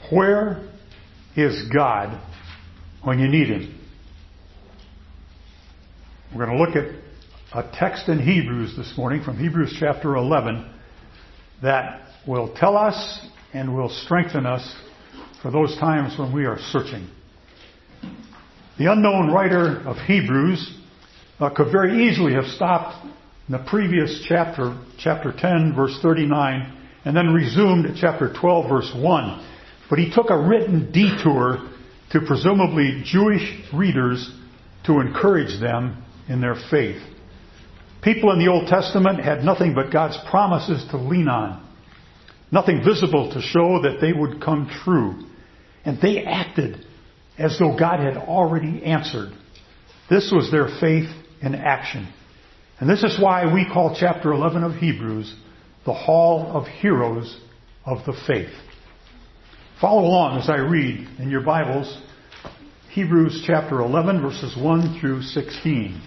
Where is God when you need Him? We're going to look at a text in Hebrews this morning from Hebrews chapter 11 that will tell us and will strengthen us for those times when we are searching. The unknown writer of Hebrews could very easily have stopped in the previous chapter, chapter 10, verse 39, and then resumed at chapter 12, verse 1. But he took a written detour to presumably Jewish readers to encourage them in their faith. People in the Old Testament had nothing but God's promises to lean on, nothing visible to show that they would come true. And they acted as though God had already answered. This was their faith in action. And this is why we call chapter 11 of Hebrews the Hall of Heroes of the Faith. Follow along as I read in your Bibles, Hebrews chapter 11, verses 1 through 16.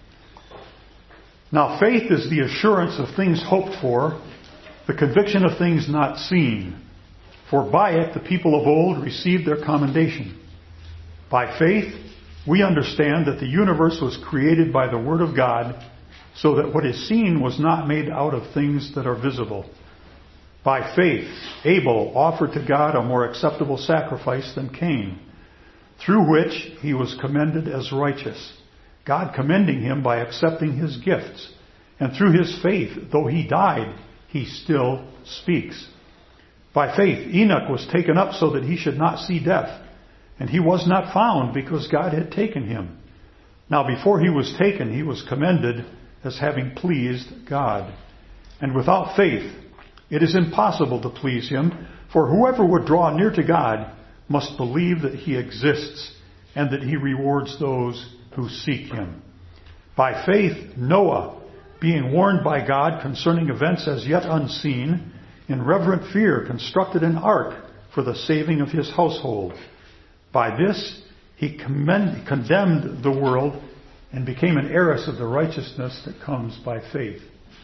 Now faith is the assurance of things hoped for, the conviction of things not seen. For by it the people of old received their commendation. By faith we understand that the universe was created by the Word of God, so that what is seen was not made out of things that are visible. By faith Abel offered to God a more acceptable sacrifice than Cain, through which he was commended as righteous, God commending him by accepting his gifts. And through his faith, though he died, he still speaks. By faith Enoch was taken up so that he should not see death, and he was not found because God had taken him. Now before he was taken, he was commended as having pleased God. And without faith it is impossible to please him, for whoever would draw near to God must believe that he exists, and that he rewards those who seek him. By faith Noah, being warned by God concerning events as yet unseen, in reverent fear constructed an ark for the saving of his household. By this he condemned the world and became an heiress of the righteousness that comes by faith.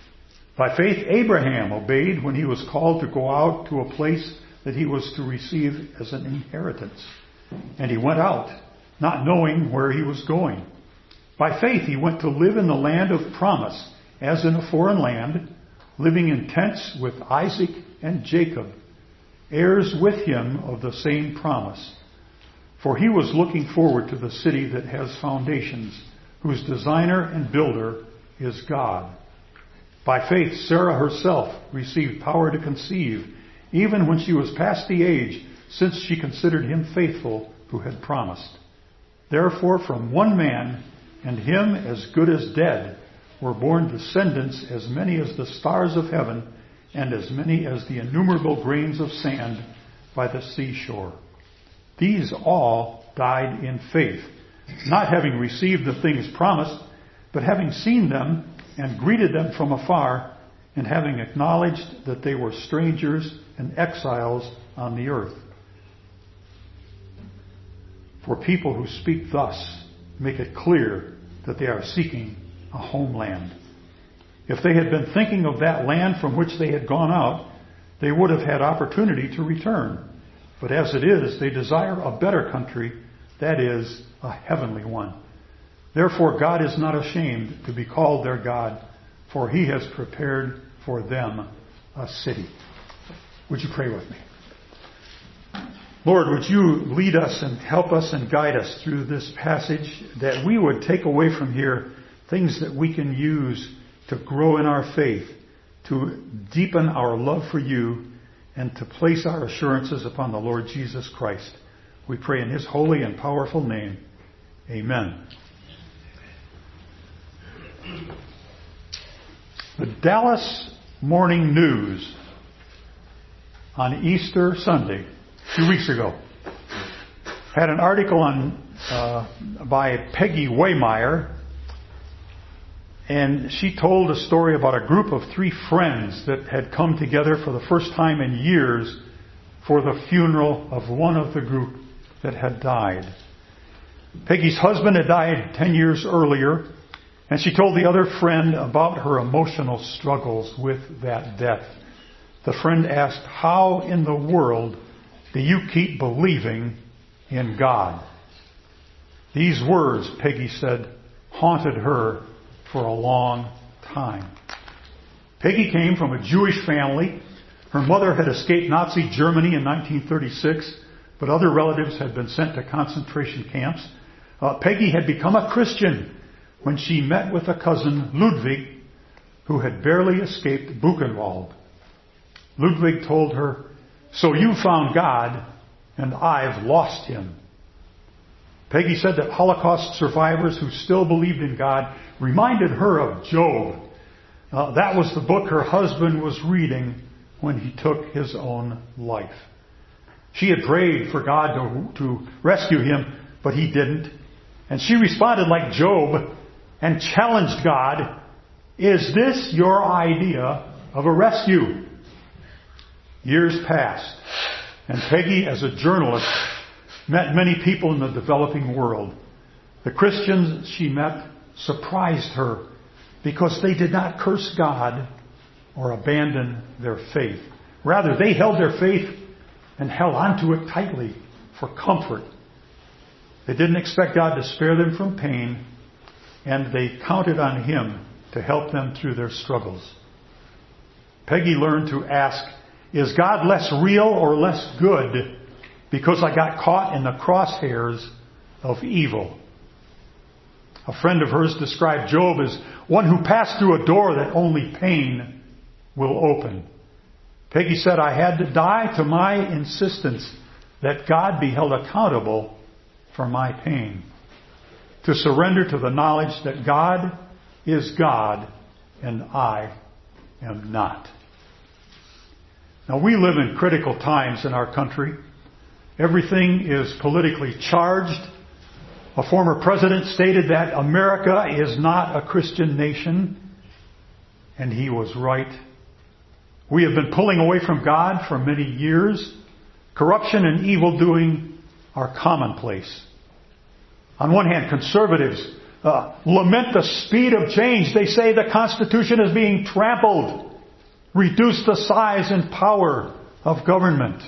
By faith Abraham obeyed when he was called to go out to a place that he was to receive as an inheritance. And he went out, not knowing where he was going. By faith he went to live in the land of promise, as in a foreign land, living in tents with Isaac and Jacob, heirs with him of the same promise. For he was looking forward to the city that has foundations, whose designer and builder is God. By faith Sarah herself received power to conceive, even when she was past the age, since she considered him faithful who had promised. Therefore from one man, and him as good as dead, were born descendants as many as the stars of heaven, and as many as the innumerable grains of sand by the seashore. These all died in faith, not having received the things promised, but having seen them and greeted them from afar, and having acknowledged that they were strangers and exiles on the earth. For people who speak thus make it clear that they are seeking a homeland. If they had been thinking of that land from which they had gone out, they would have had opportunity to return. But as it is, they desire a better country, that is, a heavenly one. Therefore God is not ashamed to be called their God, for he has prepared for them a city. Would you pray with me? Lord, would you lead us and help us and guide us through this passage, that we would take away from here things that we can use to grow in our faith, to deepen our love for you, and to place our assurances upon the Lord Jesus Christ. We pray in his holy and powerful name. Amen. The Dallas Morning News on Easter Sunday, 2 weeks ago, had an article by Peggy Waymeyer, and she told a story about a group of 3 friends that had come together for the first time in years for the funeral of one of the group that had died. Peggy's husband had died 10 years earlier, and she told the other friend about her emotional struggles with that death. The friend asked, "How in the world do you keep believing in God? These words, Peggy said, haunted her for a long time. Peggy came from a Jewish family. Her mother had escaped Nazi Germany in 1936, but other relatives had been sent to concentration camps. Peggy had become a Christian when she met with a cousin, Ludwig, who had barely escaped Buchenwald. Ludwig told her, "So you found God, and I've lost him." Peggy said that Holocaust survivors who still believed in God reminded her of Job. That was the book her husband was reading when he took his own life. She had prayed for God to rescue him, but he didn't. And she responded like Job and challenged God, "Is this your idea of a rescue?" Years passed, and Peggy, as a journalist, met many people in the developing world. The Christians she met surprised her because they did not curse God or abandon their faith. Rather, they held their faith and held onto it tightly for comfort. They didn't expect God to spare them from pain, and they counted on Him to help them through their struggles. Peggy learned to ask, "Is God less real or less good because I got caught in the crosshairs of evil?" A friend of hers described Job as one who passed through a door that only pain will open. Peggy said, "I had to die to my insistence that God be held accountable for my pain, to surrender to the knowledge that God is God and I am not." Now, we live in critical times in our country. Everything is politically charged. A former president stated that America is not a Christian nation, and he was right. We have been pulling away from God for many years. Corruption and evildoing are commonplace. On one hand, conservatives lament the speed of change. They say the Constitution is being trampled. Reduce the size and power of government.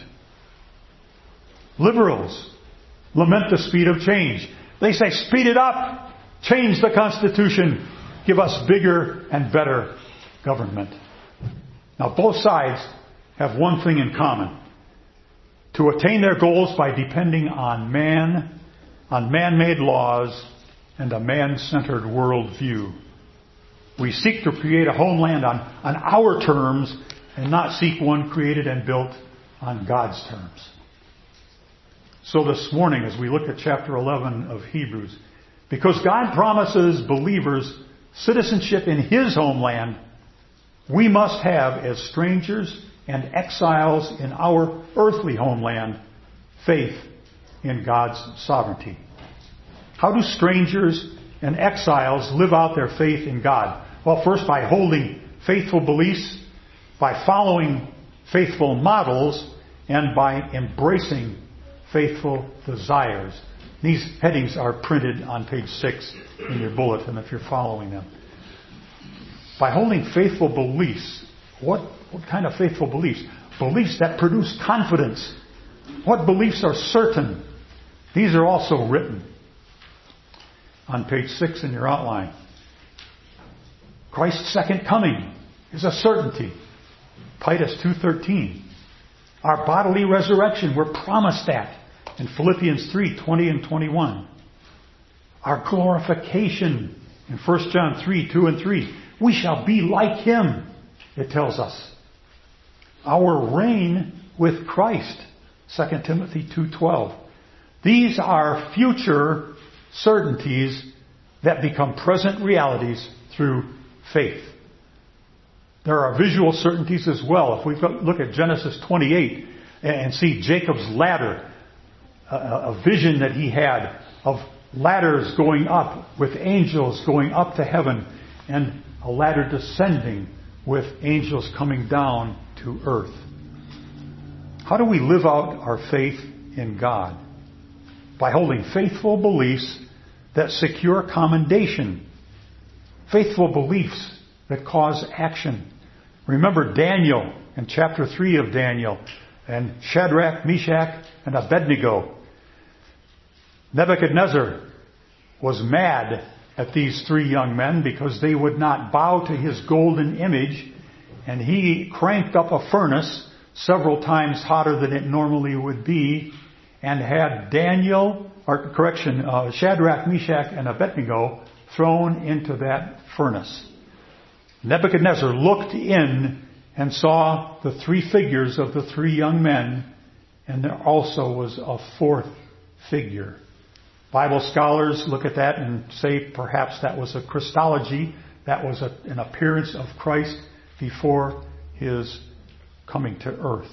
Liberals lament the speed of change. They say, speed it up. Change the Constitution. Give us bigger and better government. Now, both sides have one thing in common: to attain their goals by depending on man, on man-made laws, and a man-centered worldview. We seek to create a homeland on our terms and not seek one created and built on God's terms. So this morning, as we look at chapter 11 of Hebrews, because God promises believers citizenship in His homeland, we must have, as strangers and exiles in our earthly homeland, faith in God's sovereignty. How do strangers and exiles live out their faith in God? Well, first by holding faithful beliefs, by following faithful models, and by embracing faithful desires. These headings are printed on page 6 in your bulletin if you're following them. By holding faithful beliefs, what kind of faithful beliefs? Beliefs that produce confidence. What beliefs are certain? These are also written on page 6 in your outline. Christ's second coming is a certainty. Titus 2:13. Our bodily resurrection, we're promised that in Philippians 3:20 and 21. Our glorification in 1 John 3:2 and 3. We shall be like Him, it tells us. Our reign with Christ, 2 Timothy 2:12. These are future certainties that become present realities through faith. There are visual certainties as well. If we look at Genesis 28 and see Jacob's ladder, a vision that he had of ladders going up with angels going up to heaven and a ladder descending with angels coming down to earth. How do we live out our faith in God? By holding faithful beliefs that secure commendation. Faithful beliefs that cause action. Remember Daniel in chapter 3 of Daniel. and Shadrach, Meshach, and Abednego. Nebuchadnezzar was mad at these three young men because they would not bow to his golden image, and he cranked up a furnace several times hotter than it normally would be, and had Shadrach, Meshach, and Abednego thrown into that furnace. Nebuchadnezzar looked in and saw the three figures of the three young men, and there also was a fourth figure. Bible scholars look at that and say perhaps that was a Christology, that was an appearance of Christ before his coming to earth.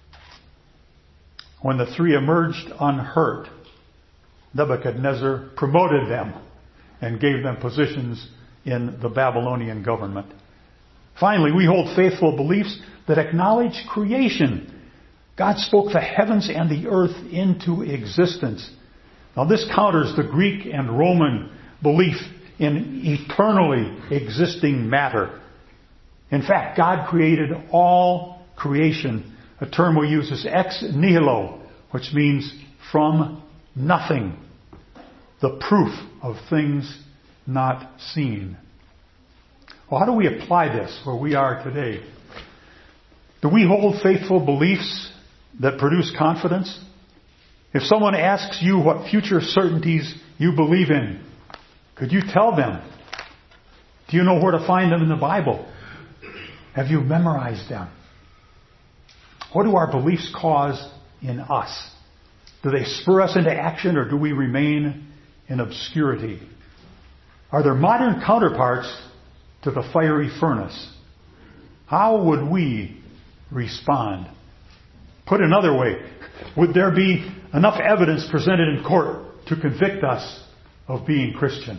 When the three emerged unhurt, Nebuchadnezzar promoted them and gave them positions in the Babylonian government. Finally, we hold faithful beliefs that acknowledge creation. God spoke the heavens and the earth into existence. Now this counters the Greek and Roman belief in eternally existing matter. In fact, God created all creation. A term we use is ex nihilo, which means from nothing. The proof of things not seen. Well, how do we apply this where we are today? Do we hold faithful beliefs that produce confidence? If someone asks you what future certainties you believe in, could you tell them? Do you know where to find them in the Bible? Have you memorized them? What do our beliefs cause in us? Do they spur us into action, or do we remain in obscurity? Are there modern counterparts to the fiery furnace? How would we respond? Put another way, would there be enough evidence presented in court to convict us of being Christians?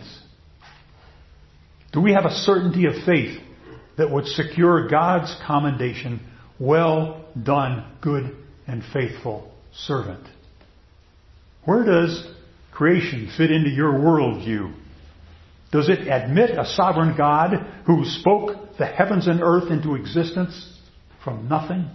Do we have a certainty of faith that would secure God's commendation? Well done, good and faithful servant. Where does creation fit into your worldview? Does it admit a sovereign God who spoke the heavens and earth into existence from nothing?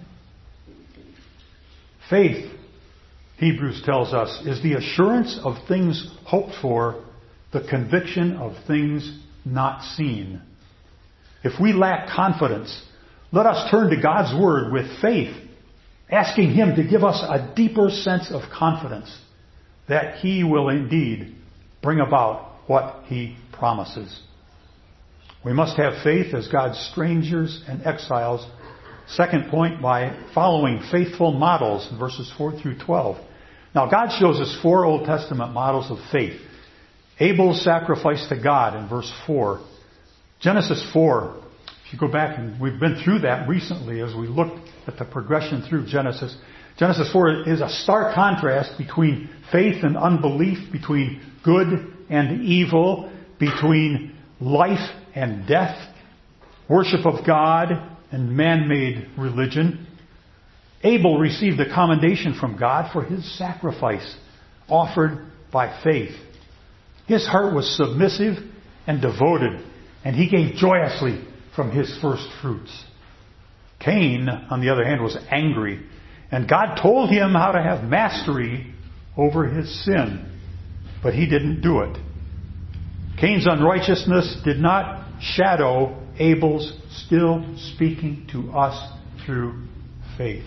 Faith, Hebrews tells us, is the assurance of things hoped for, the conviction of things not seen. If we lack confidence, let us turn to God's Word with faith, asking Him to give us a deeper sense of confidence that He will indeed bring about what He promises. We must have faith as God's strangers and exiles. Second point, by following faithful models in verses 4 through 12. Now, God shows us 4 Old Testament models of faith. Abel's sacrifice to God in verse 4. Genesis 4. If you go back, and we've been through that recently as we looked at the progression through Genesis. Genesis 4 is a stark contrast between faith and unbelief, between good and evil, between life and death, worship of God and man-made religion. Abel received a commendation from God for his sacrifice offered by faith. His heart was submissive and devoted, and he gave joyously from his first fruits. Cain, on the other hand, was angry, and God told him how to have mastery over his sin, but he didn't do it. Cain's unrighteousness did not shadow Abel's still speaking to us through faith.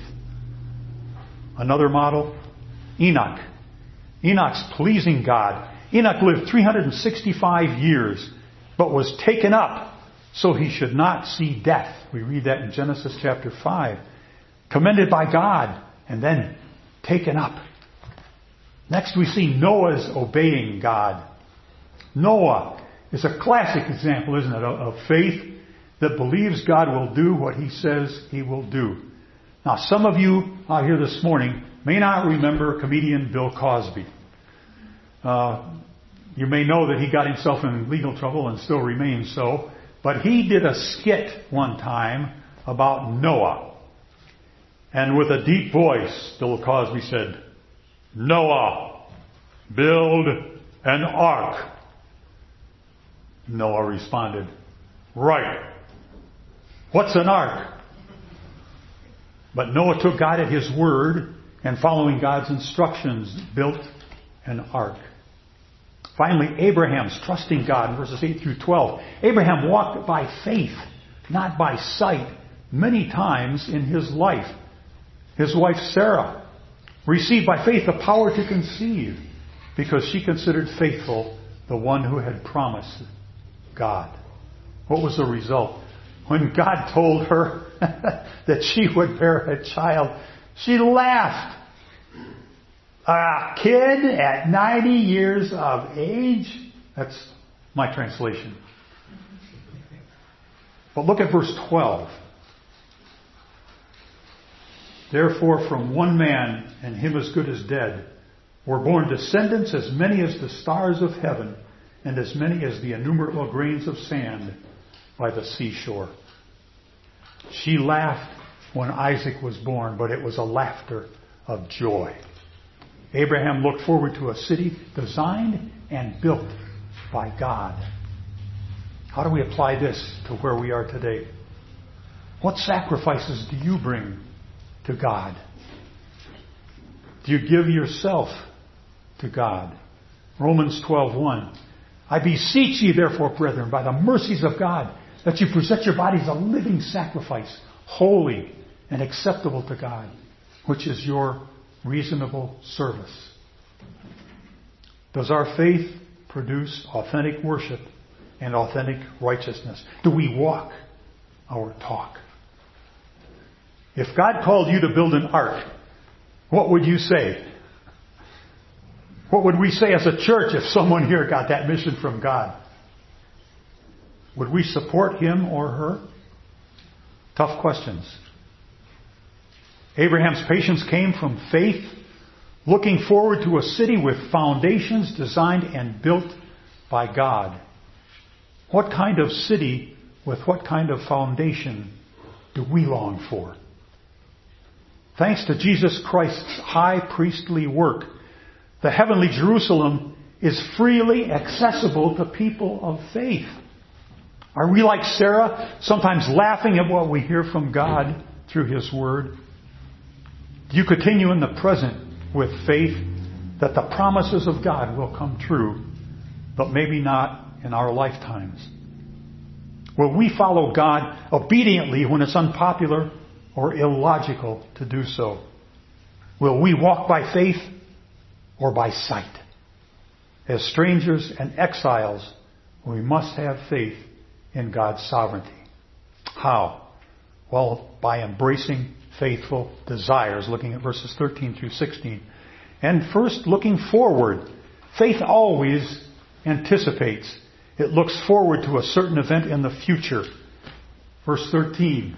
Another model, Enoch. Enoch's pleasing God. Enoch lived 365 years, but was taken up so he should not see death. We read that in Genesis chapter 5. Commended by God and then taken up. Next we see Noah's obeying God. Noah is a classic example, isn't it, of faith that believes God will do what He says He will do. Now, some of you out here this morning may not remember comedian Bill Cosby. You may know that he got himself in legal trouble and still remains so. But he did a skit one time about Noah. And with a deep voice, Bill Cosby said, "Noah, build an ark." Noah responded, "Right. What's an ark?" But Noah took God at His word and following God's instructions built an ark. Finally, Abraham's trusting God in verses 8 through 12. Abraham walked by faith, not by sight, many times in his life. His wife Sarah received by faith the power to conceive because she considered faithful the one who had promised God. What was the result? When God told her that she would bear a child, she laughed. A kid at 90 years of age? That's my translation. But look at verse 12. Therefore, from one man, and him as good as dead, were born descendants as many as the stars of heaven, and as many as the innumerable grains of sand by the seashore. She laughed when Isaac was born, but it was a laughter of joy. Abraham looked forward to a city designed and built by God. How do we apply this to where we are today? What sacrifices do you bring to God? Do you give yourself to God? Romans 12:1. I beseech ye therefore, brethren, by the mercies of God, that you present your bodies a living sacrifice, holy and acceptable to God, which is your reasonable service. Does our faith produce authentic worship and authentic righteousness? Do we walk our talk? If God called you to build an ark, what would you say? What would we say as a church if someone here got that mission from God? Would we support him or her? Tough questions. Abraham's patience came from faith, looking forward to a city with foundations designed and built by God. What kind of city with what kind of foundation do we long for? Thanks to Jesus Christ's high priestly work, the heavenly Jerusalem is freely accessible to people of faith. Are we like Sarah, sometimes laughing at what we hear from God through His Word? Do you continue in the present with faith that the promises of God will come true, but maybe not in our lifetimes? Will we follow God obediently when it's unpopular or illogical to do so? Will we walk by faith or by sight? As strangers and exiles, we must have faith in God's sovereignty. How? Well, by embracing faithful desires, looking at verses 13 through 16. And first, looking forward. Faith always anticipates. It looks forward to a certain event in the future. Verse 13.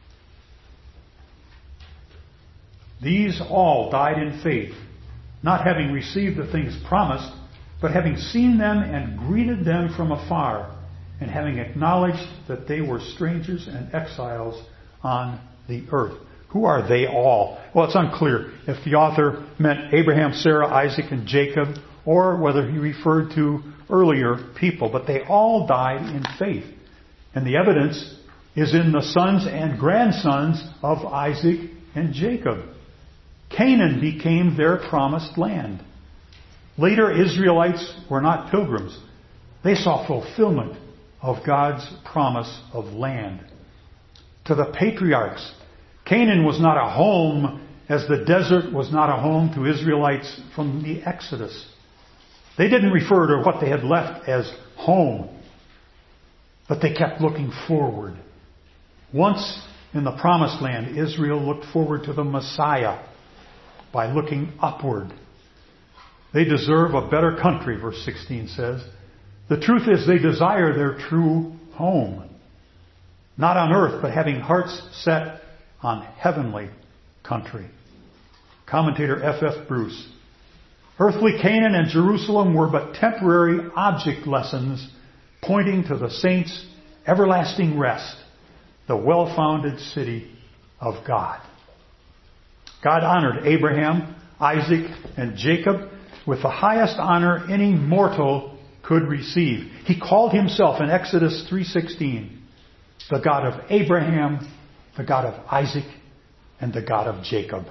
These all died in faith, not having received the things promised, but having seen them and greeted them from afar, and having acknowledged that they were strangers and exiles on the earth. Who are they all? Well, it's unclear if the author meant Abraham, Sarah, Isaac, and Jacob, or whether he referred to earlier people. But they all died in faith. And the evidence is in the sons and grandsons of Isaac and Jacob. Canaan became their promised land. Later, Israelites were not pilgrims. They saw fulfillment of God's promise of land. To the patriarchs, Canaan was not a home as the desert was not a home to Israelites from the Exodus. They didn't refer to what they had left as home, but they kept looking forward. Once in the promised land, Israel looked forward to the Messiah by looking upward. They deserve a better country, verse 16 says. The truth is they desire their true home. Not on earth, but having hearts set on heavenly country. Commentator F.F. Bruce. Earthly Canaan and Jerusalem were but temporary object lessons pointing to the saints' everlasting rest, the well-founded city of God. God honored Abraham, Isaac, and Jacob with the highest honor any mortal could receive. He called himself in Exodus 3:16 the God of Abraham, the God of Isaac, and the God of Jacob.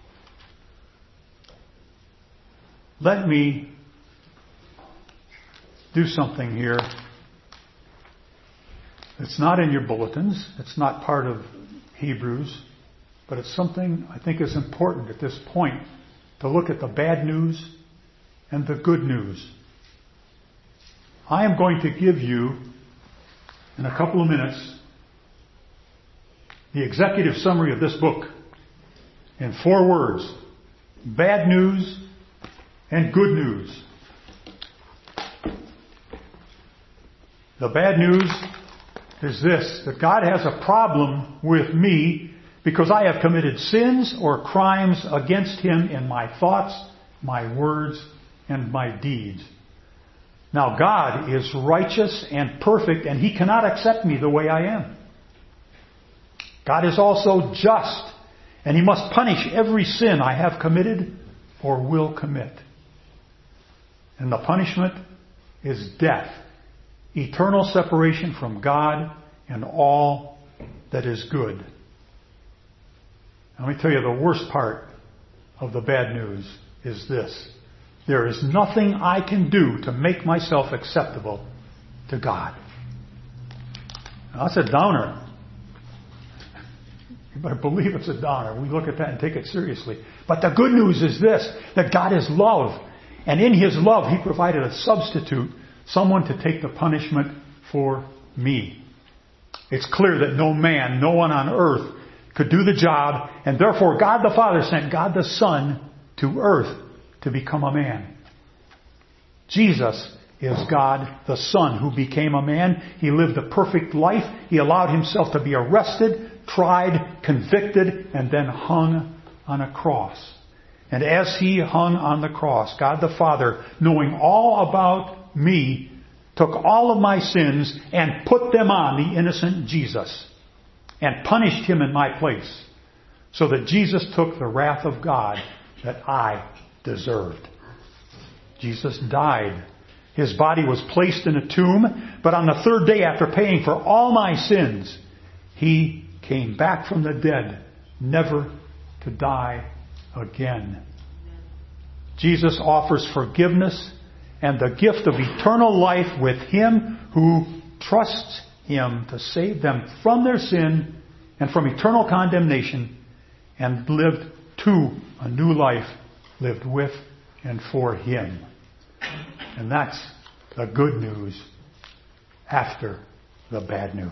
Let me do something here. It's not in your bulletins. It's not part of Hebrews. But it's something I think is important at this point to look at the bad news and the good news. I am going to give you, in a couple of minutes, the executive summary of this book in 4 words. Bad news and good news. The bad news is this, that God has a problem with me because I have committed sins or crimes against Him in my thoughts, my words, and my deeds. Now God is righteous and perfect, and He cannot accept me the way I am. God is also just, and He must punish every sin I have committed or will commit. And the punishment is death, eternal separation from God and all that is good. Let me tell you, the worst part of the bad news is this. There is nothing I can do to make myself acceptable to God. Now, that's a downer. You better believe it's a downer. We look at that and take it seriously. But the good news is this, that God is love. And in His love, He provided a substitute, someone to take the punishment for me. It's clear that no man, no one on earth could do the job, and therefore God the Father sent God the Son to earth to become a man. Jesus is God the Son who became a man. He lived a perfect life. He allowed Himself to be arrested, tried, convicted, and then hung on a cross. And as He hung on the cross, God the Father, knowing all about me, took all of my sins and put them on the innocent Jesus and punished Him in my place, so that Jesus took the wrath of God that I deserved. Jesus died. His body was placed in a tomb, but on the 3rd day, after paying for all my sins, He came back from the dead, never to die again. Jesus offers forgiveness and the gift of eternal life with him who trusts Him to save them from their sin and from eternal condemnation, and lived to a new life lived with and for Him. And that's the good news after the bad news.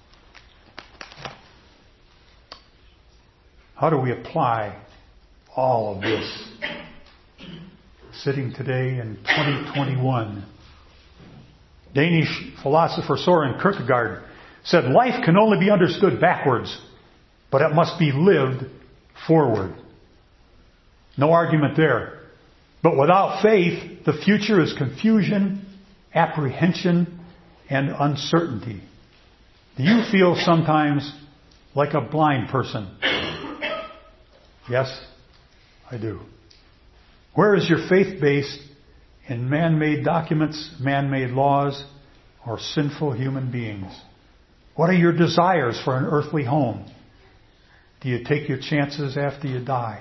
How do we apply all of this? Sitting today in 2021, Danish philosopher Søren Kierkegaard said, life can only be understood backwards, but it must be lived forward. No argument there. But without faith, the future is confusion, apprehension, and uncertainty. Do you feel sometimes like a blind person? Yes, I do. Where is your faith based? In man-made documents, man-made laws, or sinful human beings? What are your desires for an earthly home? Do you take your chances after you die?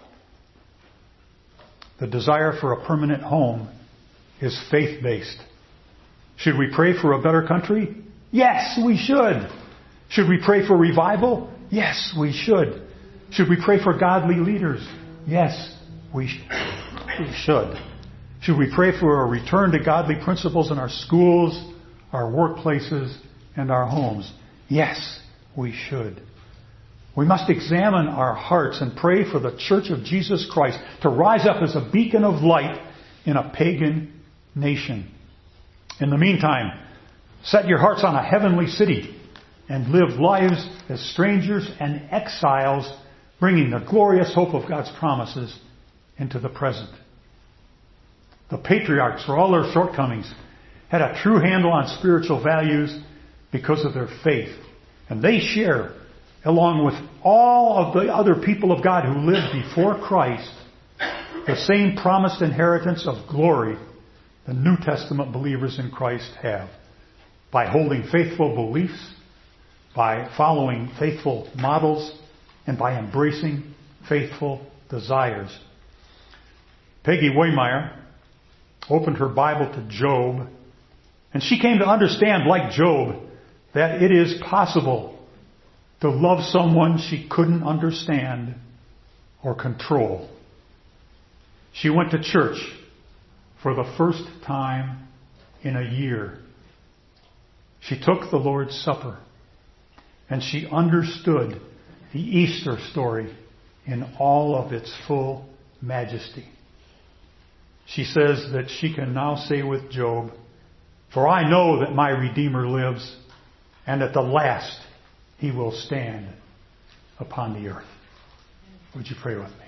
The desire for a permanent home is faith-based. Should we pray for a better country? Yes, we should. Should we pray for revival? Yes, we should. Should we pray for godly leaders? Yes, we should. Should we pray for a return to godly principles in our schools, our workplaces, and our homes? Yes, we should. We must examine our hearts and pray for the Church of Jesus Christ to rise up as a beacon of light in a pagan nation. In the meantime, set your hearts on a heavenly city and live lives as strangers and exiles, bringing the glorious hope of God's promises into the present. The patriarchs, for all their shortcomings, had a true handle on spiritual values because of their faith. And they share, along with all of the other people of God who lived before Christ, the same promised inheritance of glory the New Testament believers in Christ have. By holding faithful beliefs, by following faithful models, and by embracing faithful desires. Peggy Waymeyer opened her Bible to Job, and she came to understand, like Job, that it is possible to love someone she couldn't understand or control. She went to church for the first time in a year. She took the Lord's Supper, and she understood the Easter story in all of its full majesty. She says that she can now say with Job, "For I know that my Redeemer lives, and at the last he will stand upon the earth." Would you pray with me?